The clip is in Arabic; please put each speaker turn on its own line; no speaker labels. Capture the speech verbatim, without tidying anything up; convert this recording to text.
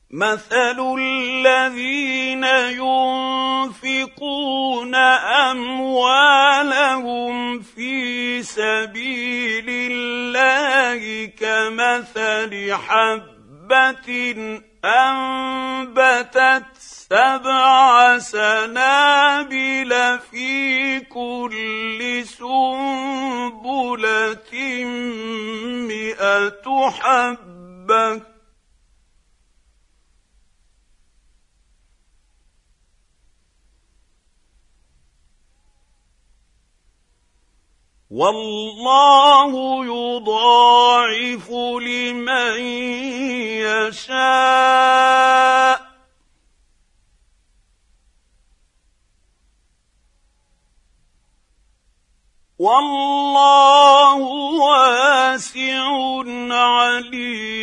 مثل الذين ينفقون أموالهم في سبيل الله كمثل حبة أنبتت سبع سنابل في كل سنبلة مئة حبة والله يضاعف لمن يشاء والله واسع عليم.